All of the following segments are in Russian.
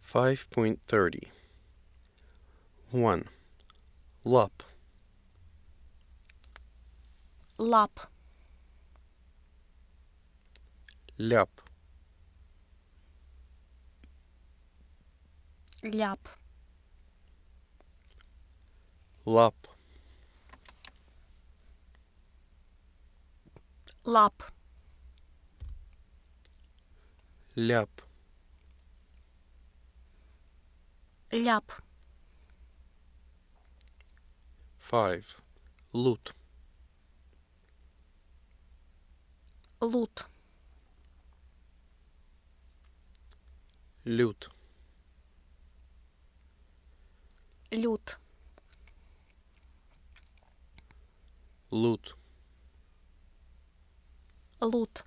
5.30. 1. Lap. Lap. Ляп. Ляп. Лап. Лап. Ляп. Ляп. 5. Лут. Лут. Лют. Лют. Лут. Лут.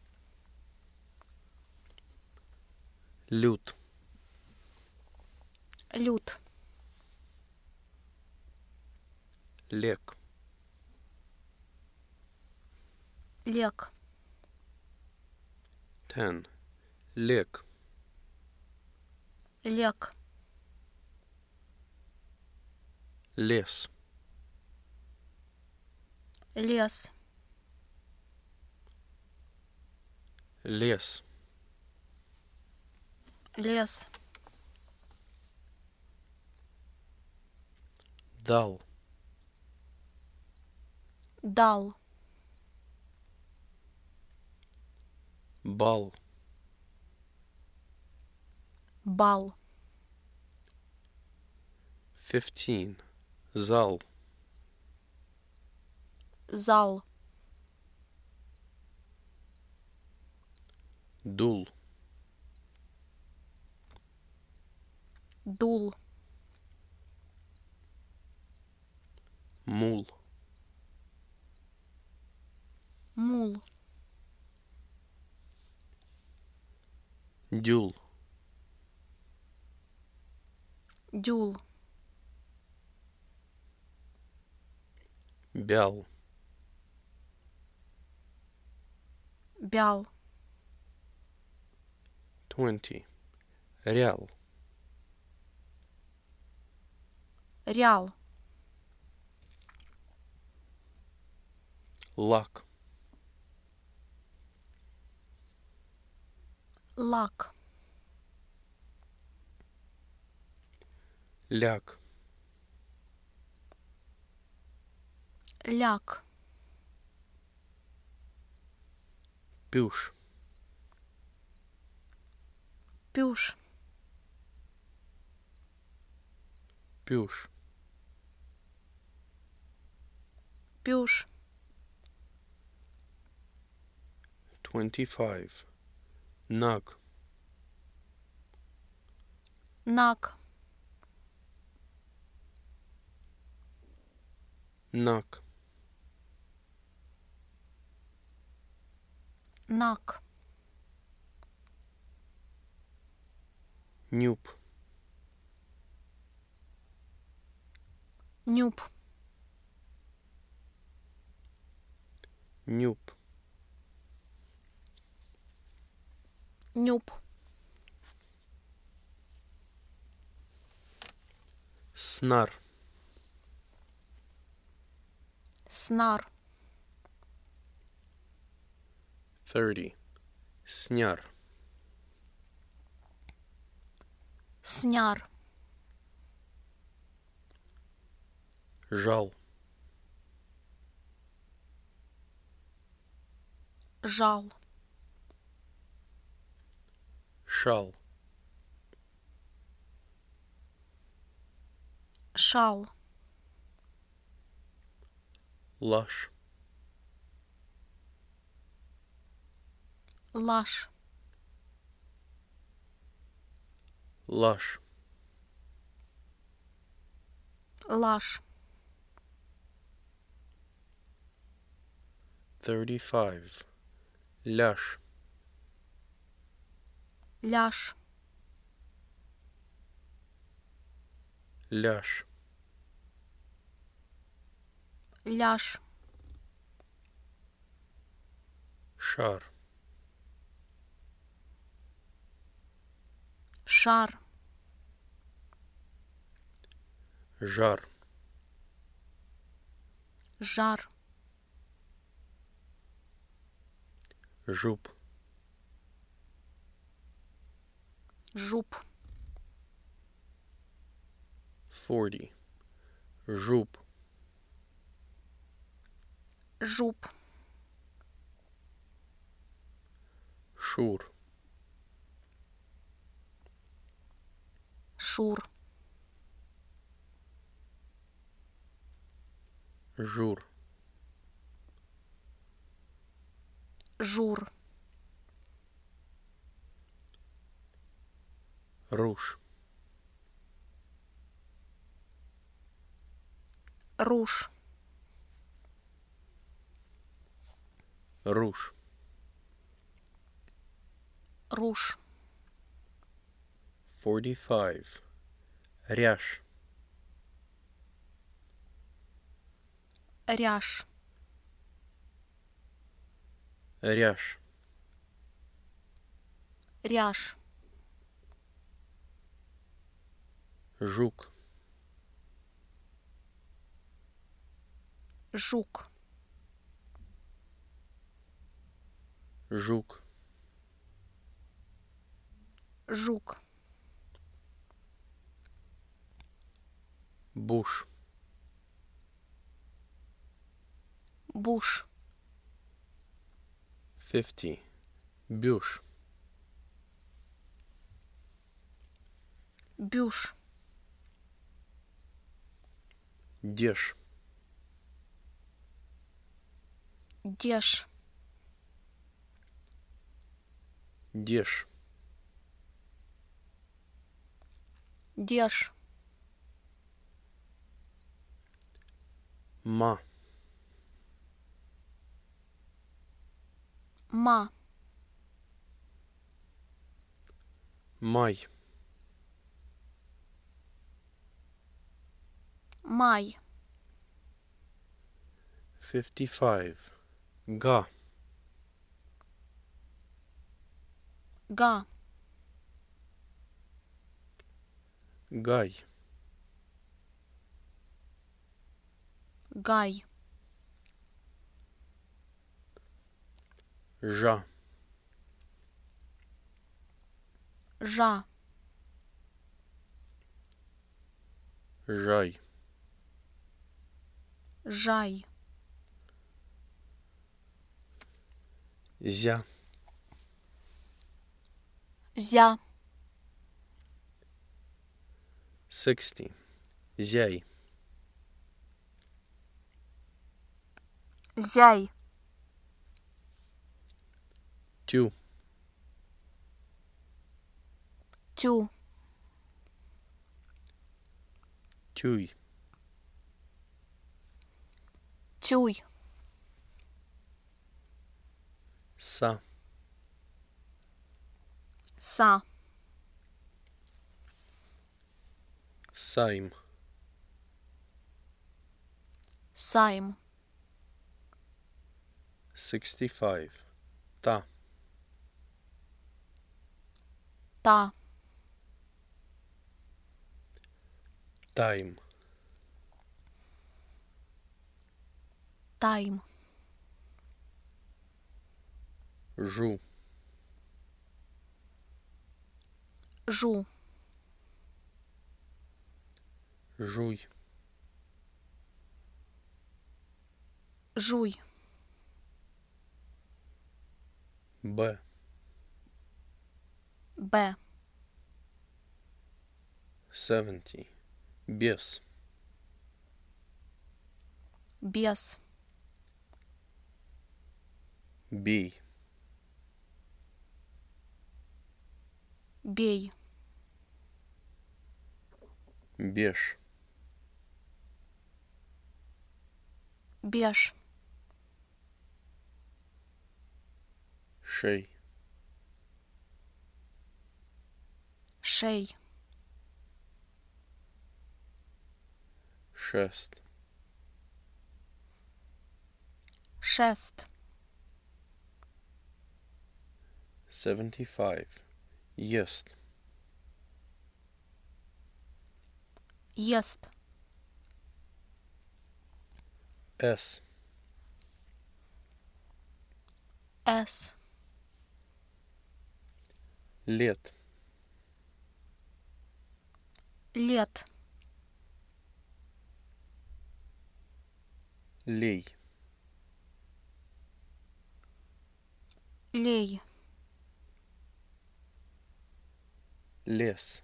Лют. Лют. Лек. Лек. 10. Лек. Лек. Лес. Лес. Лес. Лес. Дал. Дал. Бал. Бал. 15. Зал. Зал. Дул. Дул. Мул. Мул. Дюл. Дюл. Бял. Бял. 20. Рял. Рял. Лак. Лак. Ляг. Ляг. Пюш. Пюш. Пюш. Пюш. 25. Наг. Наг. Наг. Наг. Нюб. Нюб. Нюб. Нюб. Снар. Снар. 30. Сняр. Сняр. Жал. Жал. Шал. Шал. Лаш. Лаш. Лаш. Лаш. 35. Ляж. Ляж. Ляж. Ляж. Шар. Шар. жар, жар, жуп, жуп, 40, жуп, жуп, шур, шур, жур, жур, руш, руш, руш, руш, 45, ряж, ряж, ряж, ряж, жук, жук, жук, жук, буш, буш, 50, бюш, бюш, деш, деш, деш, деш, ма, ма, май, май, 55, га, га, гай, гай, жа, жа, жай, жай, зя, зя, 60, зяй, зяй, тю, тю, тюй, тюй, са, са, сайм, сайм, 65, та, та, тайм, тайм, жу, жу, жуй, жуй, б, б, 70, бес, бес, бей, бей, беж, беж, шей, шей, шест, шест, 75, ест, ест, S. С. Лет. Лет. Лей. Лей. Лес.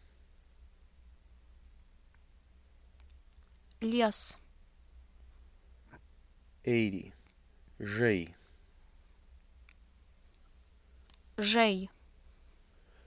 Лес. 80. Жей. Жей.